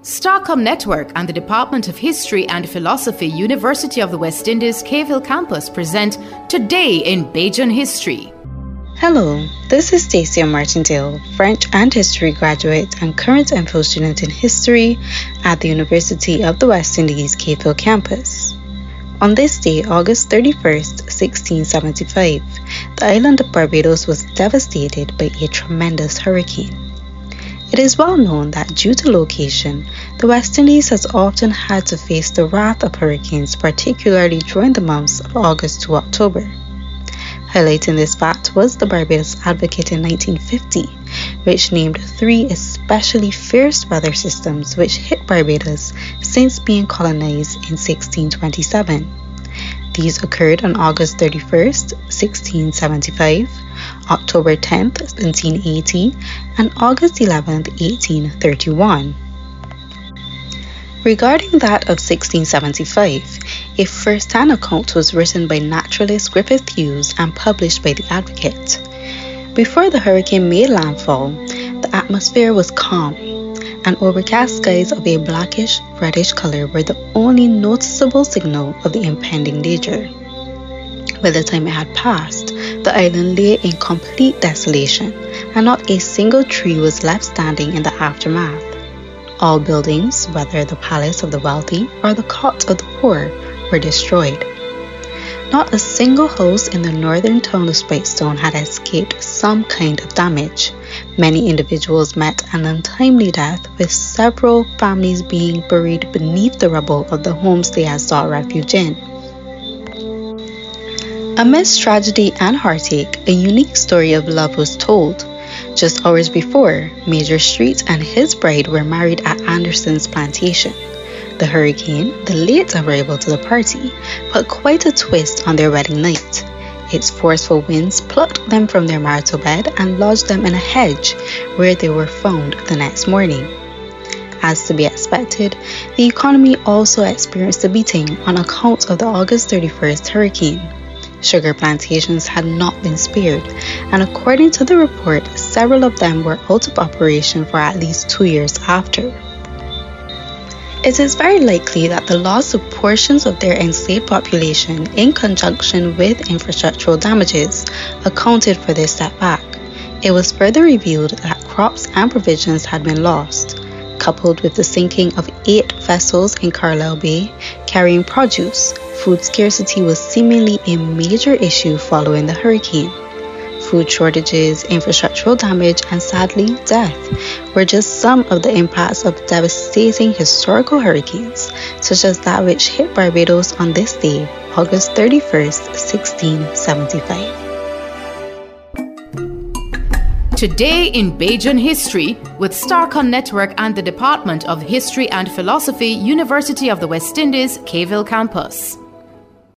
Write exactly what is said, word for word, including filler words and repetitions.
Starcom Network and the Department of History and Philosophy, University of the West Indies, Cave Hill Campus present Today in Bajan History. Hello, this is Stacia Martindale, French and History graduate and current M Phil student in History at the University of the West Indies, Cave Hill Campus. On this day, August thirty-first, sixteen seventy-five, the island of Barbados was devastated by a tremendous hurricane. It is well known that due to location, the West Indies has often had to face the wrath of hurricanes, particularly during the months of August to October. Highlighting this fact was the Barbados Advocate in nineteen fifty, which named three especially fierce weather systems which hit Barbados since being colonized in sixteen twenty-seven. These occurred on August thirty-first, sixteen seventy-five, October tenth, seventeen eighty, and August eleventh, eighteen thirty-one. Regarding that of sixteen seventy-five, a first-hand account was written by naturalist Griffith Hughes and published by the Advocate. Before the hurricane made landfall, the atmosphere was calm, and overcast skies of a blackish reddish color were the only noticeable signal of the impending danger. By the time it had passed, the island lay in complete desolation, and not a single tree was left standing in the aftermath. All buildings, whether the palace of the wealthy or the cot of the poor, were destroyed. Not a single house in the northern town of Spitestone had escaped some kind of damage. Many individuals met an untimely death, with several families being buried beneath the rubble of the homes they had sought refuge in. Amidst tragedy and heartache, a unique story of love was told. Just hours before, Major Street and his bride were married at Anderson's plantation. The hurricane, the late arrival to the party, put quite a twist on their wedding night. Its forceful winds plucked them from their marital bed and lodged them in a hedge, where they were found the next morning. As to be expected, the economy also experienced a beating on account of the August thirty-first hurricane. Sugar plantations had not been spared, and according to the report, several of them were out of operation for at least two years after. It is very likely that the loss of portions of their enslaved population, in conjunction with infrastructural damages, accounted for this setback. It was further revealed that crops and provisions had been lost, coupled with the sinking of eight vessels in Carlisle Bay carrying produce. Food scarcity was seemingly a major issue following the hurricane. Food shortages, infrastructural damage, and sadly, death were just some of the impacts of devastating historical hurricanes, such as that which hit Barbados on this day, August thirty-first, sixteen seventy-five. Today in Bajan History with Starcom Network and the Department of History and Philosophy, University of the West Indies, Cave Hill Campus.